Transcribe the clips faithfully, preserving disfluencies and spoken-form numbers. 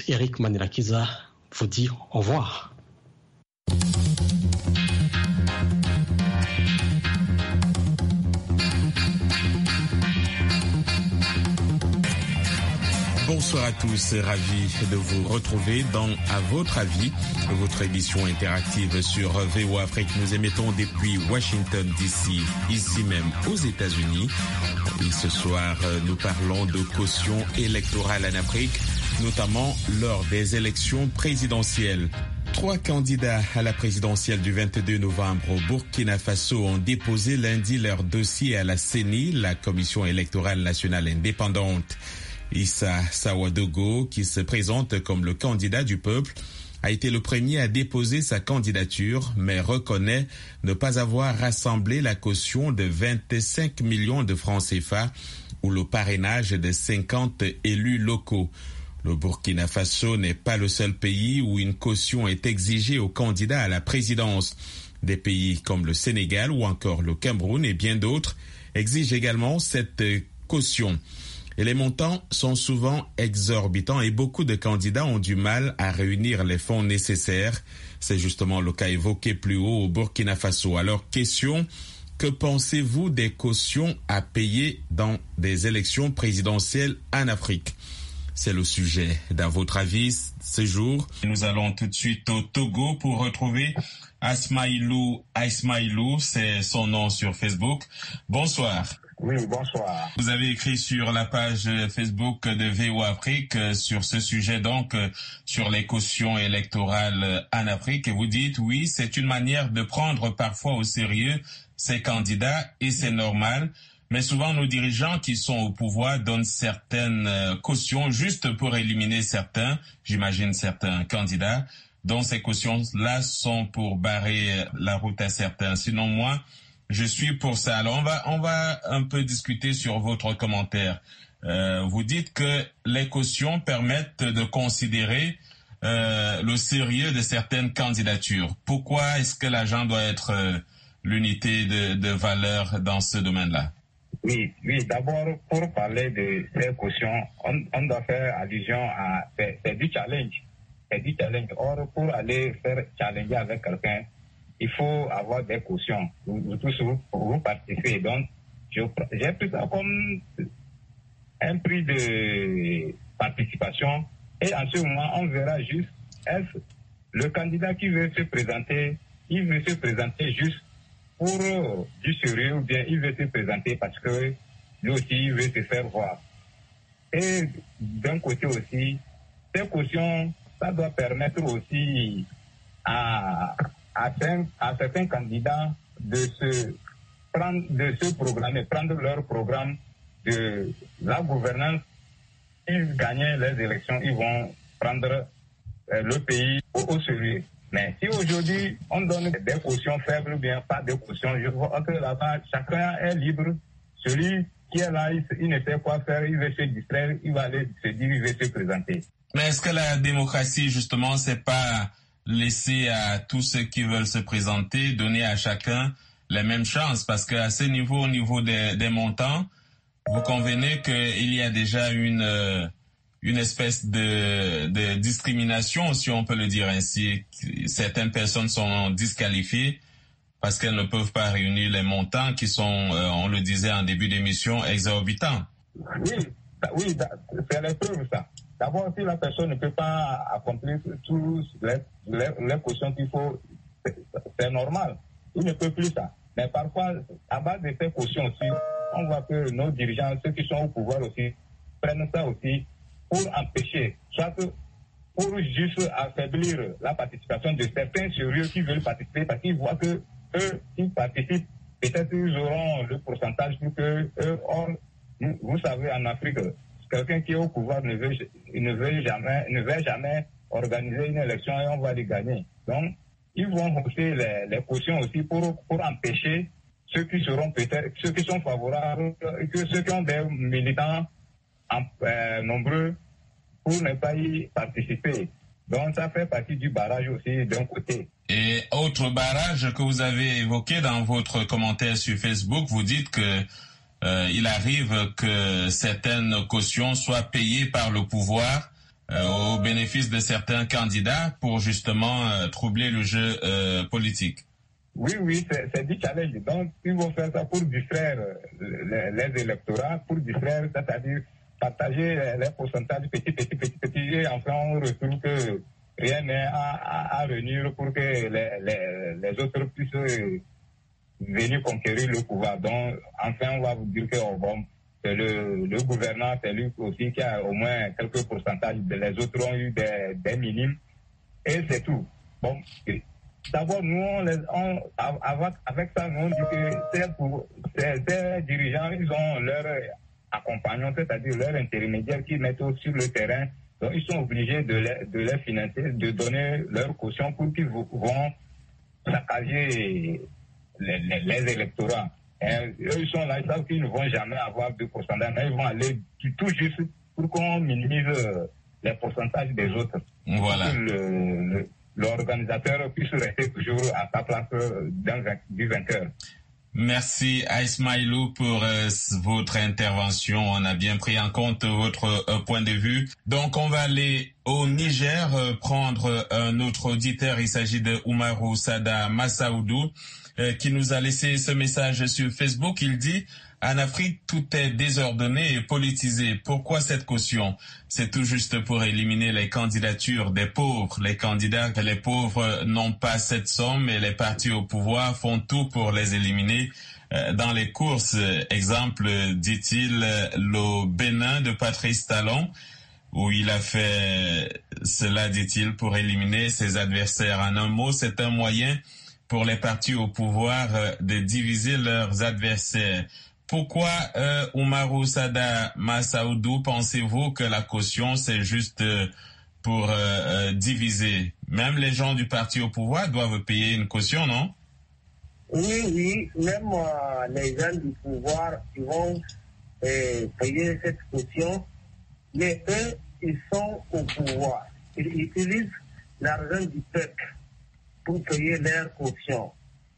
Eric Manirakiza vous dit au revoir. Bonsoir à tous, ravi de vous retrouver dans À votre avis, votre émission interactive sur V O A Afrique. Nous émettons depuis Washington D C, ici même aux États-Unis. Et ce soir, nous parlons de caution électorale en Afrique, notamment lors des élections présidentielles. Trois candidats à la présidentielle du vingt-deux novembre au Burkina Faso ont déposé lundi leur dossier à la C E N I, la Commission électorale nationale indépendante. Issa Sawadogo, qui se présente comme le candidat du peuple, a été le premier à déposer sa candidature, mais reconnaît ne pas avoir rassemblé la caution de vingt-cinq millions de francs C F A ou le parrainage de cinquante élus locaux. Le Burkina Faso n'est pas le seul pays où une caution est exigée aux candidats à la présidence. Des pays comme le Sénégal ou encore le Cameroun et bien d'autres exigent également cette caution. Et les montants sont souvent exorbitants et beaucoup de candidats ont du mal à réunir les fonds nécessaires. C'est justement le cas évoqué plus haut au Burkina Faso. Alors, question, que pensez-vous des cautions à payer dans des élections présidentielles en Afrique? C'est le sujet d'À votre avis ce jour. Nous allons tout de suite au Togo pour retrouver Asmaïlou Asmaïlou, c'est son nom sur Facebook. Bonsoir. Oui, bonsoir. Vous avez écrit sur la page Facebook de V O A Afrique sur ce sujet, donc sur les cautions électorales en Afrique, et vous dites oui, c'est une manière de prendre parfois au sérieux ces candidats et c'est normal, mais souvent nos dirigeants qui sont au pouvoir donnent certaines cautions juste pour éliminer certains, j'imagine certains candidats, dont ces cautions-là sont pour barrer la route à certains. Sinon moi, je suis pour ça. Alors on va on va un peu discuter sur votre commentaire. Euh, vous dites que les cautions permettent de considérer euh, le sérieux de certaines candidatures. Pourquoi est-ce que l'argent doit être euh, l'unité de, de valeur dans ce domaine-là? Oui, oui. D'abord, pour parler de ces cautions, on, on doit faire allusion à c'est, c'est du challenge. C'est du challenge. Or, pour aller faire challenger avec quelqu'un, il faut avoir des cautions. Vous, vous tous, vous, vous participez. Donc, je, j'ai pris ça comme un prix de participation. Et en ce moment, on verra juste, est-ce le candidat qui veut se présenter, il veut se présenter juste pour euh, du sérieux ou bien il veut se présenter parce que lui aussi, il veut se faire voir. Et d'un côté aussi, ces cautions, ça doit permettre aussi à... À, à certains candidats de se prendre, de se programmer, prendre leur programme de la gouvernance. Ils gagnent les élections, ils vont prendre euh, le pays au, au sérieux. Mais si aujourd'hui on donne des cautions faibles ou bien pas de cautions, je vois que là-bas chacun est libre. Celui qui est là, il, il ne sait quoi faire, il veut se distraire, il va aller se dire, il veut se présenter. Mais est-ce que la démocratie justement c'est pas laisser à tous ceux qui veulent se présenter, donner à chacun les mêmes chances? Parce qu'à ce niveau, au niveau des, des montants, vous convenez qu'il y a déjà une, une espèce de, de discrimination, si on peut le dire ainsi. Certaines personnes sont disqualifiées parce qu'elles ne peuvent pas réunir les montants qui sont, euh, on le disait en début d'émission, exorbitants. Oui, oui, c'est la preuve ça. D'abord, si la personne ne peut pas accomplir tous les, les, les cautions qu'il faut, c'est, c'est normal. Il ne peut plus ça. Mais parfois, à base de ces cautions aussi, on voit que nos dirigeants, ceux qui sont au pouvoir aussi, prennent ça aussi pour empêcher, soit pour juste affaiblir la participation de certains sérieux qui veulent participer parce qu'ils voient que eux, s'ils participent, peut-être ils auront le pourcentage pour que eux, or, vous, vous savez, en Afrique, quelqu'un qui est au pouvoir ne veut, ne veut jamais, ne veut jamais organiser une élection et on va les gagner. Donc, ils vont hausser les, les cautions aussi pour, pour empêcher ceux qui seront peut-être, ceux qui sont favorables, que ceux qui ont des militants en, euh, nombreux pour ne pas y participer. Donc, ça fait partie du barrage aussi d'un côté. Et autre barrage que vous avez évoqué dans votre commentaire sur Facebook, vous dites que Euh, il arrive que certaines cautions soient payées par le pouvoir euh, au bénéfice de certains candidats pour justement euh, troubler le jeu euh, politique. Oui, oui, c'est, c'est du challenge. Donc, ils vont faire ça pour distraire les, les électorats, pour distraire, c'est-à-dire partager les pourcentages petit, petit, petit, petit, et enfin on retrouve que rien n'est à, à, à réunir pour que les, les, les autres puissent venir conquérir le pouvoir. Donc, enfin, on va vous dire que oh, bon, c'est le, le gouverneur, c'est lui aussi qui a au moins quelques pourcentages. Les autres ont eu des, des minimes. Et c'est tout. Bon, d'abord, nous, on les, on, avec, avec ça, nous, on dit que ces, pour, ces, ces dirigeants, ils ont leur accompagnant, c'est-à-dire leur intermédiaire qui mettent sur le terrain. Donc, ils sont obligés de les, de les financer, de donner leur caution pour qu'ils vont saccager les, les, les électorats. Et eux, ils sont là, ils savent qu'ils ne vont jamais avoir de pourcentage, mais ils vont aller tout juste pour qu'on minimise les pourcentages des autres. Voilà. Pour que le, le, l'organisateur puisse rester toujours à sa place dans, du vainqueur. Merci Ismailou pour euh, votre intervention. On a bien pris en compte votre euh, point de vue. Donc on va aller au Niger euh, prendre un autre auditeur. Il s'agit de Oumarou Sada Massaoudou euh, qui nous a laissé ce message sur Facebook. Il dit: en Afrique, tout est désordonné et politisé. Pourquoi cette caution? C'est tout juste pour éliminer les candidatures des pauvres. Les candidats, les pauvres n'ont pas cette somme et les partis au pouvoir font tout pour les éliminer. Dans les courses, exemple, dit-il, le Bénin de Patrice Talon, où il a fait cela, dit-il, pour éliminer ses adversaires. En un mot, c'est un moyen pour les partis au pouvoir de diviser leurs adversaires. Pourquoi, euh, Oumarou Sada Massaoudou, pensez-vous que la caution, c'est juste euh, pour euh, euh, diviser? Même les gens du parti au pouvoir doivent payer une caution, non? Oui, oui, même euh, les gens du pouvoir, ils vont euh, payer cette caution, mais eux, ils sont au pouvoir. Ils utilisent l'argent du peuple pour payer leur caution.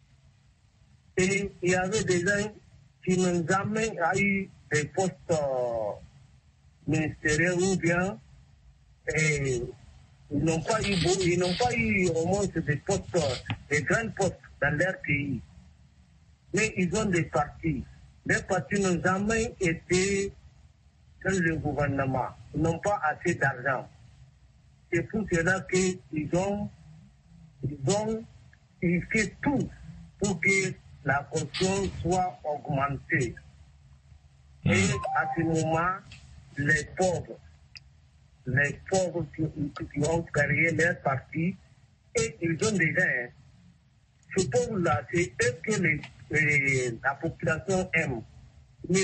Et il y avait des gens qui n'ont jamais eu des postes euh, ministériels ou bien et, ils n'ont pas eu ils n'ont pas eu au moins des postes, des grands postes dans leur pays. Mais ils ont des partis. Les partis n'ont jamais été dans le gouvernement. Ils n'ont pas assez d'argent. C'est pour cela qu'ils ont ils ont ils fait tout pour que la caution soit augmentée. Mmh. Et à ce moment, les pauvres, les pauvres qui, qui ont créé leur parti, et ils ont déjà, ces pauvres-là, c'est eux que les, les, la population aime. Mais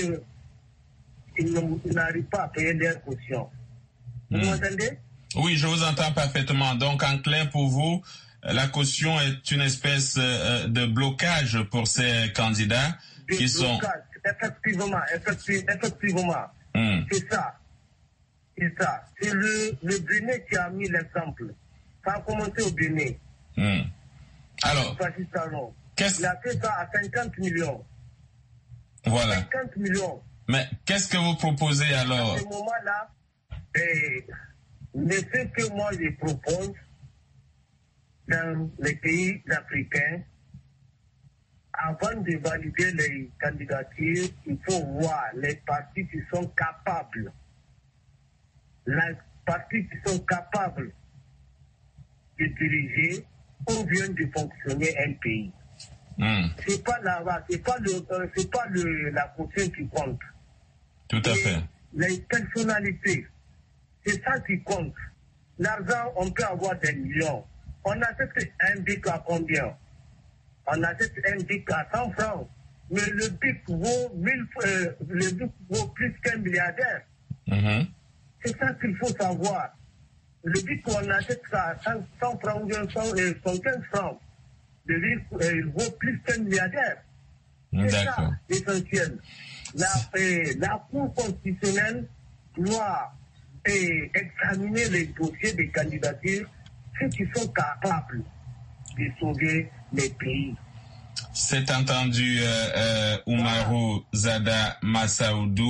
ils n'arrivent pas à payer leur caution. Vous mmh. m'entendez? Oui, je vous entends parfaitement. Donc, en clair, pour vous, la caution est une espèce euh, de blocage pour ces candidats de qui blocage, sont... Effectivement, effectivement, effectivement. Mm. C'est ça. C'est ça. C'est le, le Bénin qui a mis l'exemple. Ça a commencé au Bénin. Mm. Alors, qu'est-ce... il a fait ça à cinquante millions. Voilà. cinquante millions. Mais qu'est-ce que vous proposez alors? À ce moment-là, eh, le fait que moi je propose, dans les pays africains, avant de valider les candidatures, il faut voir les partis qui sont capables. Les partis qui sont capables de diriger ou bien de fonctionner un pays. Mm. C'est pas la, c'est pas le, euh, c'est pas le, la caution qui compte. Tout à Et fait. Les personnalités, c'est ça qui compte. L'argent, on peut avoir des millions. On achète un bic à combien? On achète un bic à cent francs. Mais le bic vaut, mille, euh, le bic vaut plus qu'un milliardaire. Mm-hmm. C'est ça qu'il faut savoir. Le bic qu'on achète à cent francs ou bien cent quinze francs, le bic euh, il vaut plus qu'un milliardaire. C'est ça l'essentiel. La, euh, la Cour constitutionnelle doit euh, examiner les dossiers des candidatures, ceux qui sont capables de sauver les pays. C'est entendu, euh, euh, Oumarou Sada Massaoudou.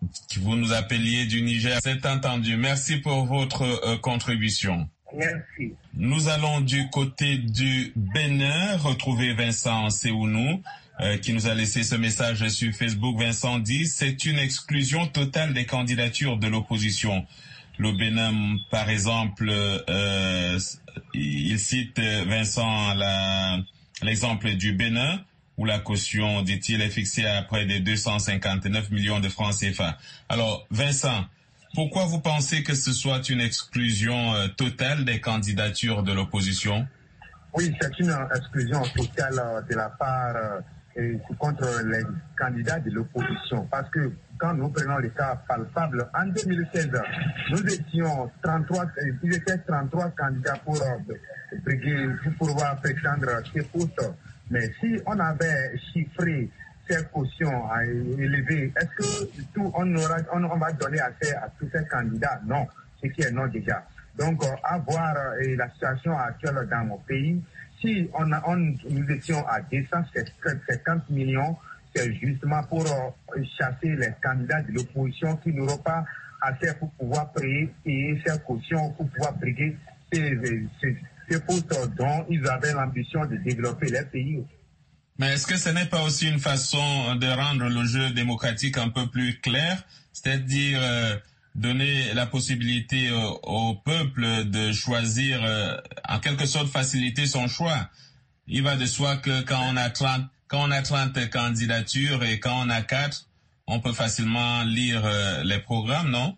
Vous nous appeliez du Niger, c'est entendu. Merci pour votre euh, contribution. Merci. Nous allons du côté du Bénin retrouver Vincent Séounou euh, qui nous a laissé ce message sur Facebook. Vincent dit « C'est une exclusion totale des candidatures de l'opposition ». Le Bénin, par exemple, euh, il cite Vincent la, l'exemple du Bénin où la caution, dit-il, est fixée à près de deux cent cinquante-neuf millions de francs C F A. Alors, Vincent, pourquoi vous pensez que ce soit une exclusion euh, totale des candidatures de l'opposition? Oui, c'est une exclusion totale euh, de la part euh, contre les candidats de l'opposition. Parce que quand nous prenons le cas palpable, en deux mille seize, nous étions trente-trois, ils étaient trente-trois candidats pour, euh, pour pouvoir prétendre ces postes. Mais si on avait chiffré ces cautions à élever, est-ce que tout on aura, on, on va donner accès à tous ces candidats? Non, ce qui est non déjà. Donc, euh, à voir euh, la situation actuelle dans mon pays, si on, a, on nous étions à deux cent cinquante millions, c'est justement pour euh, chasser les candidats de l'opposition qui n'auront pas assez pour pouvoir payer, payer ces cautions, pour pouvoir briguer ces, ces, ces postes dont ils avaient l'ambition de développer leur pays. Mais est-ce que ce n'est pas aussi une façon de rendre le jeu démocratique un peu plus clair, c'est-à-dire euh, donner la possibilité euh, au peuple de choisir, euh, en quelque sorte faciliter son choix? Il va de soi que quand on a trente, quand on a trente candidatures et quand on a quatre, on peut facilement lire euh, les programmes, non?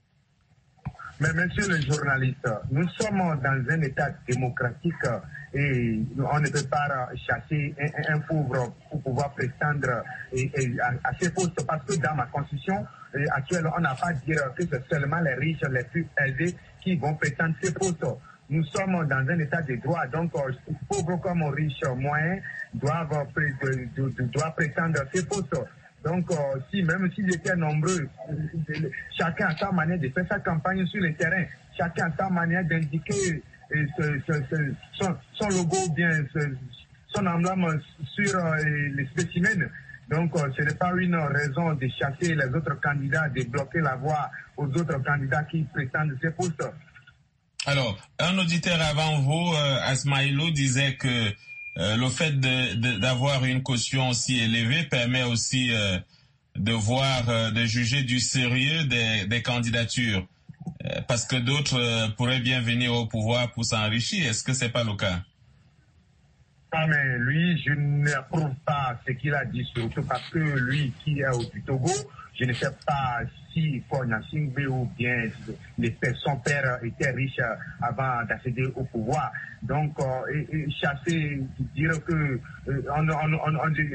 Mais monsieur le journaliste, nous sommes dans un état démocratique et on ne peut pas chasser un, un pauvre pour pouvoir prétendre et, et à, à ces postes parce que dans ma constitution actuelle, on n'a pas à dire que c'est seulement les riches, les plus aisés qui vont prétendre ces postes. Nous sommes dans un état de droit, donc pauvres comme riches moyens doivent, doivent prétendre ces postes. Donc, euh, si même s'ils étaient nombreux, chacun a sa manière de faire sa campagne sur le terrain, chacun a sa manière d'indiquer euh, ce, ce, ce, son, son logo ou bien ce, son emblème sur euh, les spécimens. Donc, euh, ce n'est pas une raison de chasser les autres candidats, de bloquer la voie aux autres candidats qui prétendent ces postes. Alors, un auditeur avant vous, euh, Asmaïlou, disait que Euh, le fait de, de, d'avoir une caution aussi élevée permet aussi euh, de voir, euh, de juger du sérieux des, des candidatures, euh, parce que d'autres euh, pourraient bien venir au pouvoir pour s'enrichir. Est-ce que c'est pas le cas? Ah mais lui, je n'approuve pas ce qu'il a dit, surtout parce que lui qui est au Togo, je ne sais pas si Konya Singbe ou bien les, son père était riche avant d'accéder au pouvoir. Donc, euh, et, et chasser, dire que euh, on, on, on,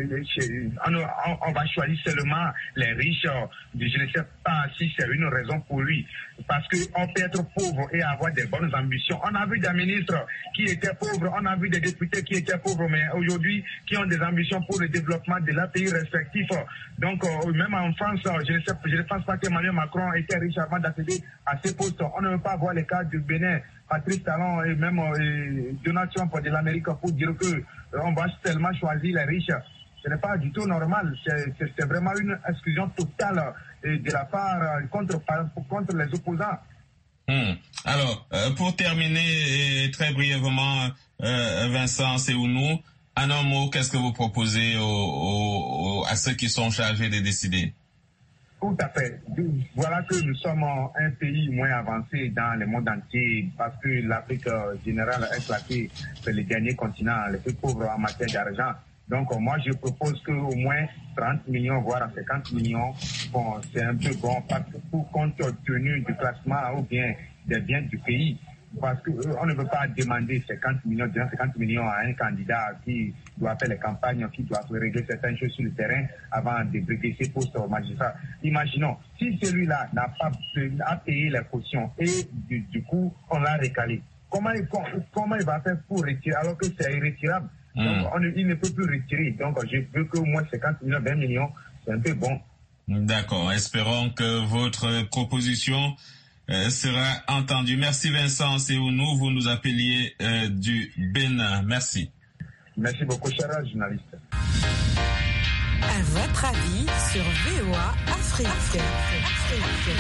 on, on, on va choisir seulement les riches, je ne sais pas si c'est une raison pour lui. Parce qu'on peut être pauvre et avoir des bonnes ambitions. On a vu des ministres qui étaient pauvres, on a vu des députés qui étaient pauvres, mais aujourd'hui qui ont des ambitions pour le développement de leurs pays respectifs. Donc, euh, même en France, je ne, sais, je ne pense pas qu'Emmanuel Macron était riche avant d'accéder à ces postes. On ne veut pas voir les cas du Bénin, Patrice Talon et même euh, Donald Trump de l'Amérique pour dire que euh, on va seulement choisir les riches. Ce n'est pas du tout normal. C'est, c'est, c'est vraiment une exclusion totale euh, de la part euh, contre, contre les opposants. Hmm. Alors, euh, pour terminer et très brièvement, euh, Vincent Séounou, en un mot, qu'est-ce que vous proposez aux, aux, aux, à ceux qui sont chargés de décider? Tout à fait. Voilà que nous sommes un pays moins avancé dans le monde entier parce que l'Afrique générale est classée c'est le dernier continent le plus pauvre en matière d'argent. Donc moi je propose qu'au moins trente millions, voire cinquante millions, bon, c'est un peu bon parce que pour compte tenu du classement ou bien des biens du pays. Parce qu'on ne peut pas demander cinquante millions, cinquante millions à un candidat qui doit faire les campagnes, qui doit régler certaines choses sur le terrain avant de briguer ses postes au magistrat. Imaginons, si celui-là n'a pas à payer les cautions et du, du coup, on l'a recalé. Comment il, comment il va faire pour retirer alors que c'est irrétirable? Mmh. Donc, on, il ne peut plus retirer. Donc, je veux qu'au moins cinquante millions, vingt millions, c'est un peu bon. D'accord. Espérons que votre proposition Euh, sera entendu. Merci Vincent Séounou, vous nous appeliez euh, du Bénin. Merci. Merci beaucoup, cher journaliste. À votre avis sur V O A Afrique. Afrique.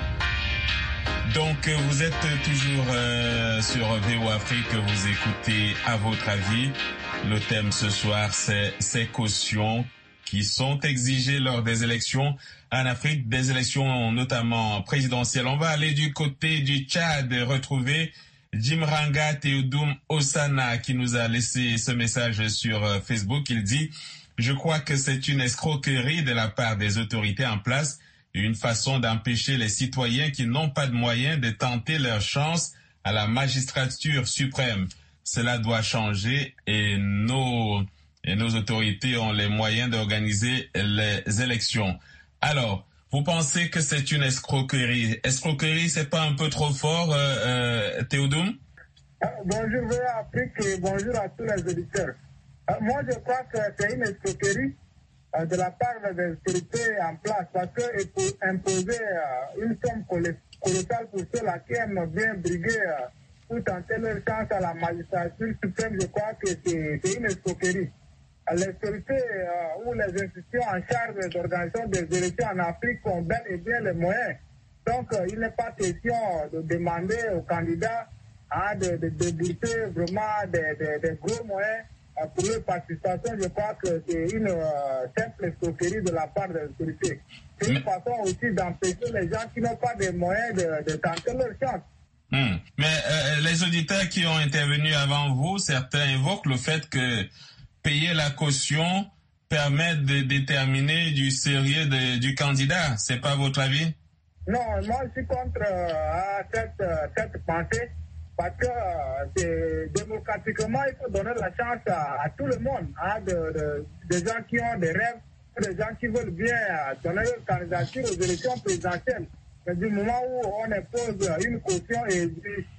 Donc, vous êtes toujours euh, sur V O A Afrique, vous écoutez À votre avis. Le thème ce soir, c'est ces cautions qui sont exigées lors des élections en Afrique, des élections notamment présidentielles. On va aller du côté du Tchad, retrouver Jimranga Théodoum Osana qui nous a laissé ce message sur Facebook. Il dit « Je crois que c'est une escroquerie de la part des autorités en place, une façon d'empêcher les citoyens qui n'ont pas de moyens de tenter leur chance à la magistrature suprême. Cela doit changer et nos, et nos autorités ont les moyens d'organiser les élections. » Alors, vous pensez que c'est une escroquerie? Escroquerie, c'est pas un peu trop fort, euh, euh, Théodoum? Bonjour, V O A Afrique et bonjour à tous les auditeurs. Euh, moi, je crois que c'est une escroquerie euh, de la part des autorités en place parce que pour imposer euh, une somme colossale pour ceux-là qui aiment bien briguer euh, pour tenter leur chance à la magistrature suprême, je crois que c'est, c'est une escroquerie. Les autorités euh, ou les institutions en charge d'organisation des élections en Afrique ont bel et bien les moyens. Donc, euh, il n'est pas question de demander aux candidats hein, de, de, de débourser vraiment des, des, des gros moyens euh, pour leur participation. Je crois que c'est une euh, simple escroquerie de la part des autorités. C'est une façon aussi d'empêcher les gens qui n'ont pas de moyens de, de tenter leur chance. Mmh. Mais euh, les auditeurs qui ont intervenu avant vous, certains évoquent le fait que payer la caution permet de déterminer du sérieux de, du candidat. C'est pas votre avis? Non, moi je suis contre euh, cette, cette pensée parce que euh, c'est démocratiquement, il faut donner la chance à, à tout le monde, hein, de, de, des gens qui ont des rêves, des gens qui veulent bien euh, donner leur candidature aux élections présidentielles. Mais du moment où on impose une caution et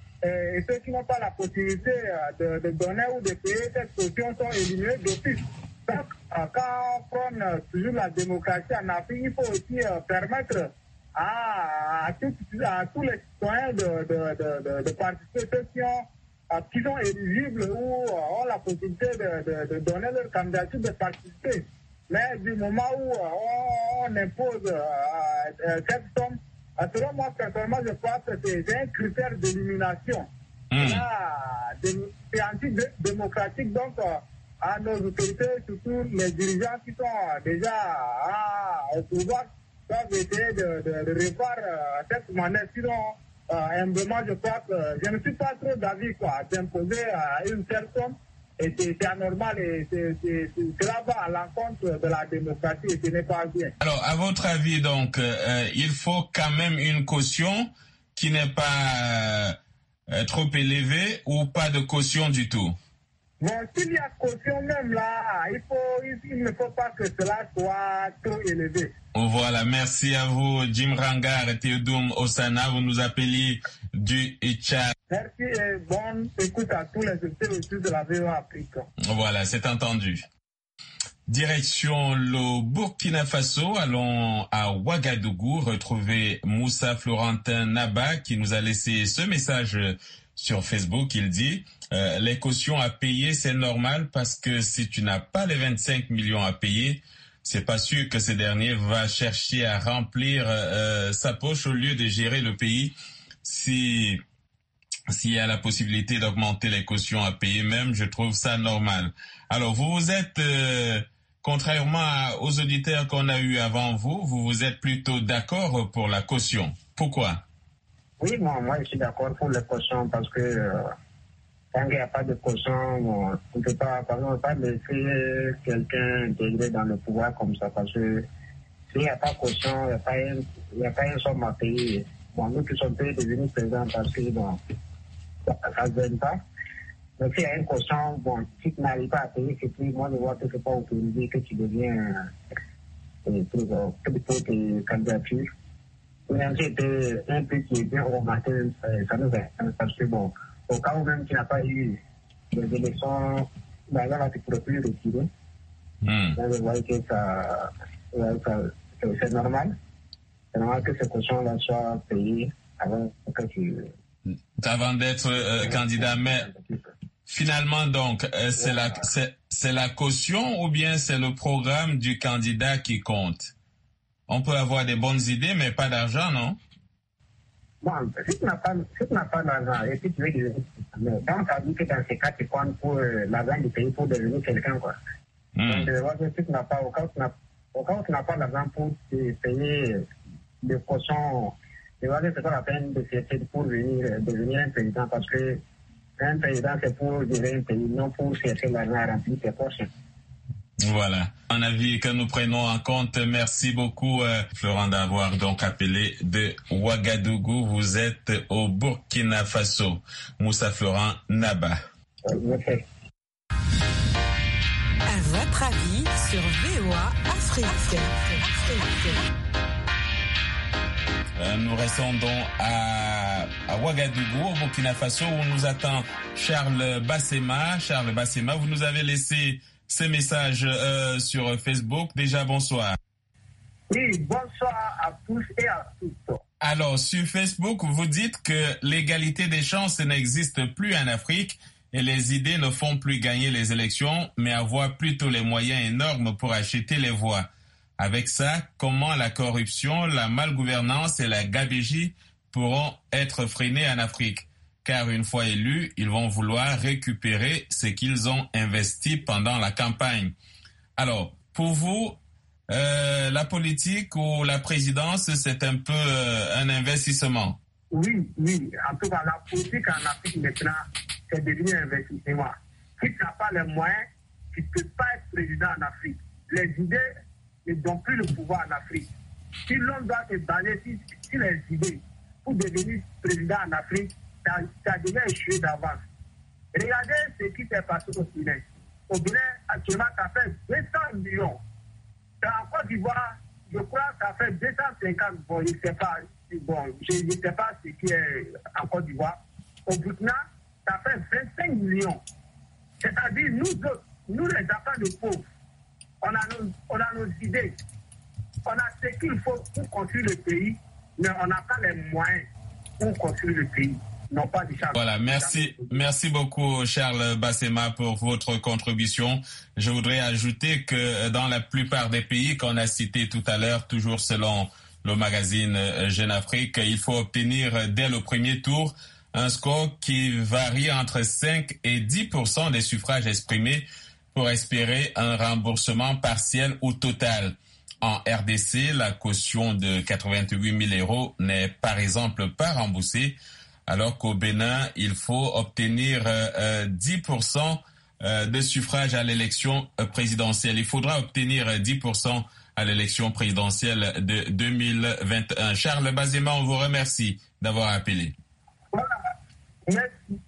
Et ceux qui n'ont pas la possibilité de, de donner ou de payer cette caution sont éliminés d'office. Donc, quand on prend toujours la démocratie en Afrique, il faut aussi permettre à, à, tout, à tous les citoyens de, de, de, de participer, ceux qui, ont, qui sont éligibles ou ont la possibilité de, de, de donner leur candidature de participer. Mais du moment où on, on impose euh, cette somme, selon moi, personnellement, je pense que c'est un critère d'élimination. Mmh. C'est antidémocratique, donc à nos autorités, surtout les dirigeants qui sont déjà à, au pouvoir, doivent essayer de, de, de revoir euh, cette manière. Sinon, euh, humblement, je crois que je ne suis pas trop d'avis quoi, d'imposer euh, une telle somme. Et c'est, c'est anormal et c'est, c'est, c'est, cela va à l'encontre de la démocratie et ce n'est pas bien. Alors, à votre avis, donc, euh, il faut quand même une caution qui n'est pas euh, trop élevée ou pas de caution du tout? Bon, s'il y a caution même là, il, faut, il, il ne faut pas que cela soit trop élevé. Voilà, merci à vous, Jim Rangar et Théodoum Osana. Vous nous appeliez du Tchad. Merci et bonne écoute à tous les auditeurs de la V O A Afrique. Voilà, c'est entendu. Direction le Burkina Faso, allons à Ouagadougou retrouver Moussa Florentin Naba qui nous a laissé ce message sur Facebook. Il dit euh, les cautions à payer, c'est normal parce que si tu n'as pas les vingt-cinq millions à payer, c'est pas sûr que ce dernier va chercher à remplir euh, sa poche au lieu de gérer le pays. Si s'il y a la possibilité d'augmenter les cautions à payer, même, je trouve ça normal. Alors, vous vous êtes, euh, contrairement à, aux auditeurs qu'on a eu avant vous, vous vous êtes plutôt d'accord pour la caution. Pourquoi? Oui, moi, moi, je suis d'accord pour la caution parce que euh, tant qu'il n'y a pas de caution, bon, on ne peut pas, on ne peut pas laisser quelqu'un intégrer dans le pouvoir comme ça parce que s'il n'y a pas de caution, il n'y a pas une, il n'y a pas une somme à payer. Bon, nous qui sommes devenus présents parce que, bon, ça ne se donne pas. Donc, s'il y a une caution, bon, si tu n'arrives pas à payer, c'est plus, moi, je vois que ce n'est pas autorisé, que tu deviens euh, pour, pour tes candidatures. Même si c'était un peu qui est bien augmenté, ça nous aide. Parce que, bon, au cas où même tu n'as pas eu des élections, ben là, tu ne pourrais plus retirer. Mm. Donc, je vois que ça, ouais, ça c'est normal. C'est normal que ces cautions-là soient payées avant que tu... Avant d'être euh, candidat, mais finalement donc euh, c'est la c'est, c'est la caution ou bien c'est le programme du candidat qui compte? On peut avoir des bonnes idées, mais pas d'argent, non? Bon, si tu n'as pas, si tu n'as pas d'argent et si tu veux devenir, mais donc ça dit que dans ces cas, tu comptes pour euh, l'argent du pays pour devenir quelqu'un, quoi. Mm. Donc, euh, si tu n'as pas, au cas où tu n'as, au cas où tu n'as pas d'argent pour te payer des cautions, je vois que c'est pas la peine de chercher pour venir, devenir un président, parce que un président, c'est pour gérer un pays, non pour chercher l'argent à remplir tes poches. Voilà, un avis que nous prenons en compte. Merci beaucoup, euh, Florent, d'avoir donc appelé de Ouagadougou. Vous êtes au Burkina Faso. Moussa Florent Naba. Okay. À votre avis sur V O A Afrique. Euh, nous restons donc à, à Ouagadougou, au Burkina Faso, où nous attend Charles Bassema. Charles Bassema, vous nous avez laissé ces messages euh, sur Facebook. Déjà, bonsoir. Oui, bonsoir à tous et à toutes. Alors, sur Facebook, vous dites que l'égalité des chances n'existe plus en Afrique et les idées ne font plus gagner les élections, mais avoir plutôt les moyens énormes pour acheter les voix. Avec ça, comment la corruption, la malgouvernance et la gabegie pourront être freinées en Afrique? Car une fois élus, ils vont vouloir récupérer ce qu'ils ont investi pendant la campagne. Alors, pour vous, euh, la politique ou la présidence, c'est un peu euh, un investissement? Oui, oui. En tout cas, la politique en Afrique maintenant, c'est devenu un investissement. Si tu n'as pas les moyens, tu ne peux pas être président en Afrique. Les idées ne donnent plus le pouvoir en Afrique. Si l'on doit se baser sur si les idées pour devenir président en Afrique, ça, ça devait échouer d'avance. Regardez ce qui s'est passé au Bénin. Au Bénin, actuellement, ça fait deux cents millions. En Côte d'Ivoire, je crois que ça fait deux cent cinquante. Bon, je ne sais pas. Bon, je ne sais pas ce qui est en Côte d'Ivoire. Au Burkina, ça fait vingt-cinq millions. C'est-à-dire, nous autres, nous les enfants de pauvres, on a, nos, on a nos idées. On a ce qu'il faut pour construire le pays, mais on n'a pas les moyens pour construire le pays. Non, pas du Charles. Voilà, merci, merci beaucoup Charles Bassema pour votre contribution. Je voudrais ajouter que dans la plupart des pays qu'on a cités tout à l'heure, toujours selon le magazine Jeune Afrique, il faut obtenir dès le premier tour un score qui varie entre cinq et dix pour cent des suffrages exprimés pour espérer un remboursement partiel ou total. En R D C, la caution de quatre-vingt-huit mille euros n'est par exemple pas remboursée, alors qu'au Bénin, il faut obtenir euh, dix pour cent de suffrages à l'élection présidentielle. Il faudra obtenir dix pour cent à l'élection présidentielle de deux mille vingt et un. Charles Bassema, on vous remercie d'avoir appelé. Voilà. Merci.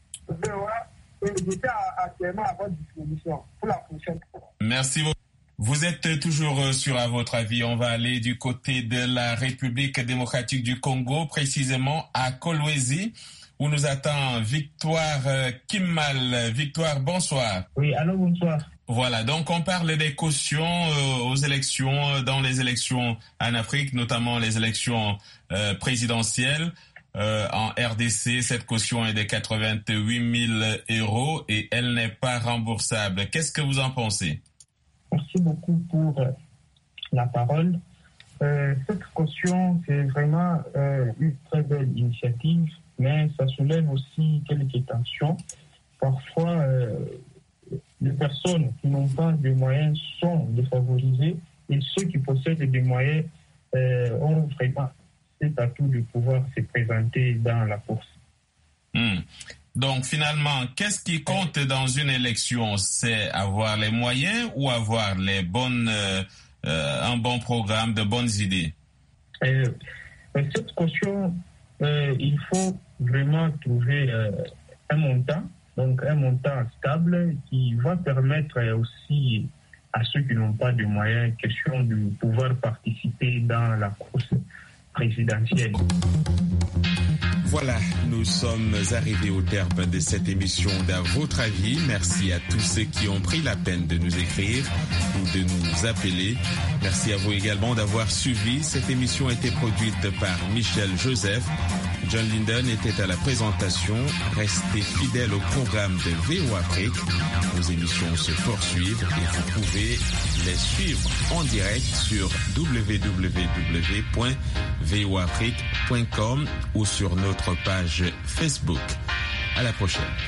J'étais actuellement à votre disposition pour la prochaine fois. Merci beaucoup. Vous êtes toujours sur À votre avis. On va aller du côté de la République démocratique du Congo, précisément à Kolwezi, où nous attend Victoire Kimmal. Victoire, bonsoir. Oui, allô, bonsoir. Voilà, donc on parle des cautions euh, aux élections, dans les élections en Afrique, notamment les élections euh, présidentielles. Euh, en R D C, cette caution est de quatre-vingt-huit mille euros et elle n'est pas remboursable. Qu'est-ce que vous en pensez? Merci beaucoup pour euh, la parole. Euh, cette caution, c'est vraiment euh, une très belle initiative, mais ça soulève aussi quelques tensions. Parfois, euh, les personnes qui n'ont pas de moyens sont défavorisées et ceux qui possèdent des moyens euh, ont vraiment cet atout de pouvoir se présenter dans la course. Mmh. Donc finalement, qu'est-ce qui compte dans une élection? C'est avoir les moyens ou avoir les bonnes, euh, euh, un bon programme, de bonnes idées? euh, Cette caution, euh, il faut vraiment trouver euh, un montant, donc un montant stable qui va permettre aussi à ceux qui n'ont pas de moyens, question de pouvoir participer dans la course présidentielle. Voilà, nous sommes arrivés au terme de cette émission d'À votre avis. Merci à tous ceux qui ont pris la peine de nous écrire ou de nous appeler. Merci à vous également d'avoir suivi. Cette émission a été produite par Michel Joseph. John Linden était à la présentation. Restez fidèles au programme de V O Afrique. Nos émissions se poursuivent et vous pouvez les suivre en direct sur w w w point v o afrique point com ou sur notre page Facebook. À la prochaine.